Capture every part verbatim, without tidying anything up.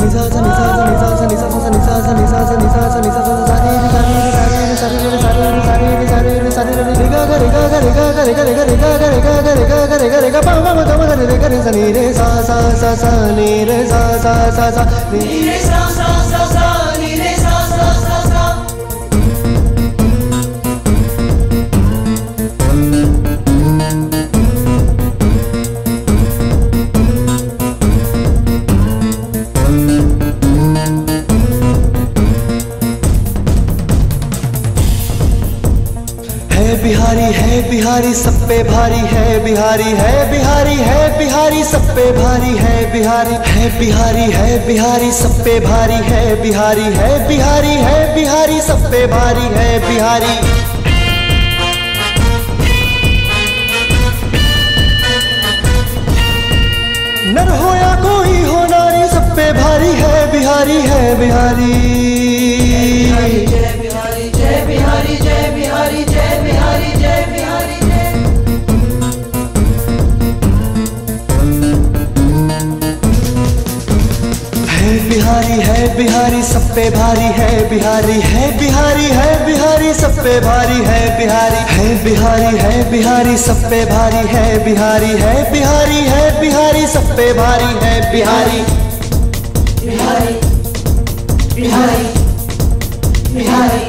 बिहारी है बिहारी सब पे भारी है बिहारी है बिहारी है बिहारी सब पे भारी है बिहारी है बिहारी है बिहारी सब पे भारी है बिहारी है बिहारी है बिहारी सब पे भारी है बिहारी। नर हो या कोई हो नारी सब पे भारी है बिहारी है बिहारी। जय बिहारी जय बिहारी जय बिहारी जय बिहारी जय बिहारी है बिहारी है बिहारी सब पे भारी है बिहारी है बिहारी है बिहारी सब पे भारी है बिहारी है बिहारी है बिहारी सब पे भारी है बिहारी है बिहारी है बिहारी सब पे भारी है बिहारी बिहारी बिहारी बिहारी।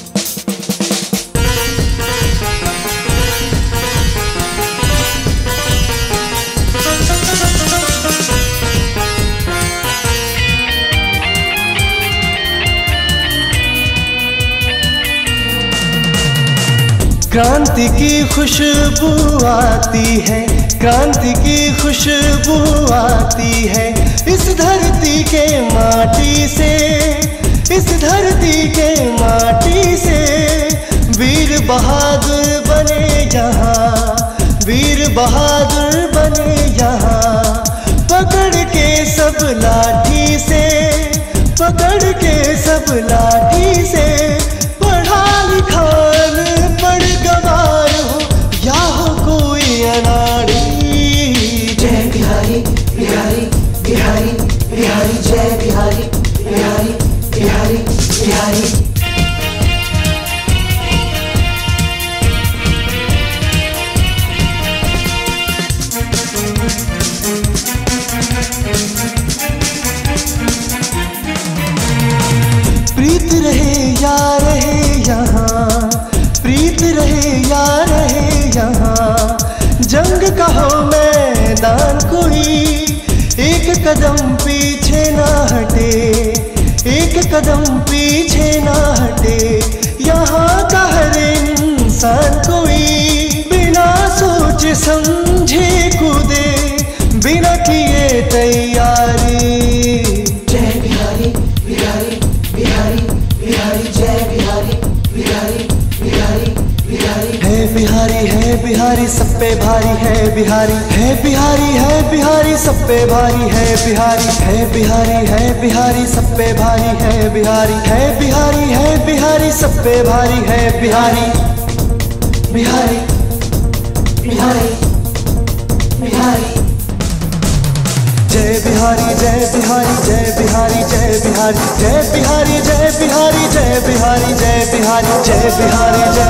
क्रांति की खुशबू आती है क्रांति की खुशबू आती है इस धरती के माटी से इस धरती के माटी से। वीर बहादुर बने यहाँ वीर बहादुर बने यहाँ पकड़ के सब लाठी से पकड़ के सब लाठी से। पढ़ा लिखा पढ़ गवार हो या हो कोई अनाड़ी। जय बिहारी बिहारी बिहारी बिहारी जय बिहारी बिहारी बिहारी बिहारी। प्रीत रहे या रहे यहाँ प्रीत रहे या रहे यहाँ जंग का हो मैदान कोई एक कदम पीछे ना हटे एक कदम पीछे ना हटे। यहाँ का हर इंसान कोई बिना सोच समझे कूदे बिना किए तैयारी। जय बिहारी बिहारी बिहारी बिहारी जय बिहारी बिहारी बिहारी बिहारी। है बिहारी है बिहारी सब पे भारी है बिहारी है बिहारी है बिहारी सब पे भारी है बिहारी है बिहारी है बिहारी सब पे भारी है बिहारी है बिहारी है बिहारी सब पे भारी है बिहारी बिहारी बिहारी बिहारी। जय बिहारी जय बिहारी जय बिहारी जय बिहारी जय बिहारी जय बिहारी जय बिहारी जय बिहारी जय बिहारी जय